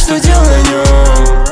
что дело о нем.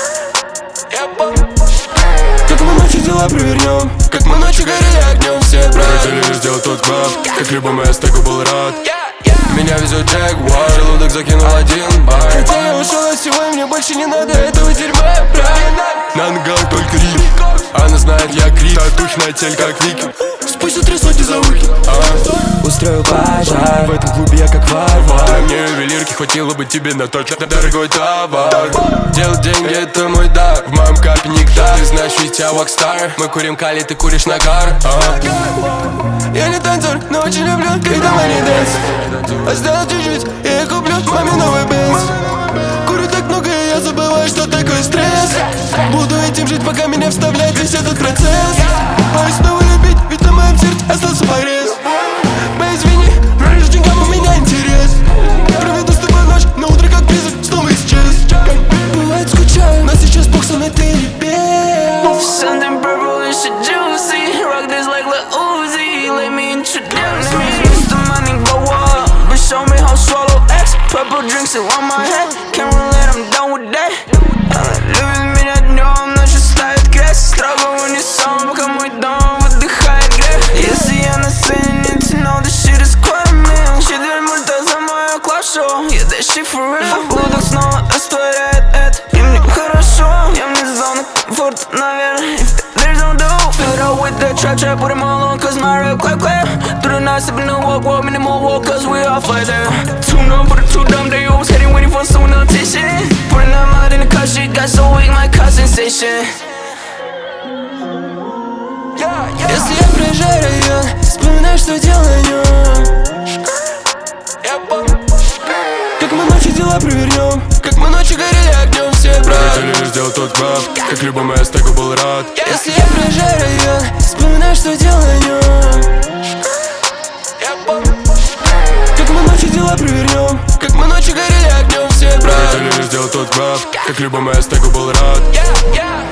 Как мы ночью дела провернем, как мы ночью горели огнем все, брат. Хотели сделать тот клаб, как любому я стеку был рад. Меня везет Джагуар, желудок закинул один бар. Хотя я ушел от всего, и мне больше не надо этого дерьма, брат. Нангал только рик, она знает я крик. Татухи на тель как Вики, Спустя 3 сотни за уки. Устрою пожар, в этом клубе я как варвар. Мне ювелирки хватило бы тебе на тот дорогой товар. Делать деньги это мой дар, в моем капе нектар. Ты знаешь, ведь я вокстар, мы курим кали, ты куришь нагар. Я не танцор, но очень люблю, когда money dance. Осталось чуть-чуть, и я куплю маме новый бенз. Курю так много, и я забываю, что такое стресс. Буду этим жить, пока меня вставляет весь этот процесс. Боюсь снова любить, ведь на моем сердце остался порез. Извини, раньше деньгам у меня интерес. Проведу с тобой ночь, на утро как призрак снова исчез. Бывает скучаю, но сейчас бог со мной, ты не без. Something purple and shit juicy. Rock this like Lil Uzi. Let me introduce me. Mr. Money go up, but show me how swallow X. Purple drinks on my head. Can't relate, I'm done with that. Любит меня днем, ночью ставит крест. Строго в унисон, пока мой дом выдыхает грех. Если я на сцене, need to know this shit is quite a meal. Четверть мульта за мое клав-шоу. Yeah, that shit for real. Желудок снова растворяет это. И мне хорошо, я вне зоны комфорта, наверное. There's no dope. Fill it up with the trap, put them all on, cause my rap quite clear. Through the night, sipping the walk, minimal walk, cause we all fight there. Too numb for the too dumb, they always heading, waiting for someone to attention. Putting that mud in the cut, shit got so weak, my cut sensation. Если я проезжаю район, вспоминаю, что дело о нем. Как мы ночью дела провернем, как мы ночью горели огнем все, брат. хотели сделать тот клаб, как любому я стеку был рад. Если я проезжаю район, вспоминаю, что дело о нем. Как мы ночью дела провернем, как мы ночью горели огнем все, брат. Хотели сделать тот клаб, как любому я стеку был рад.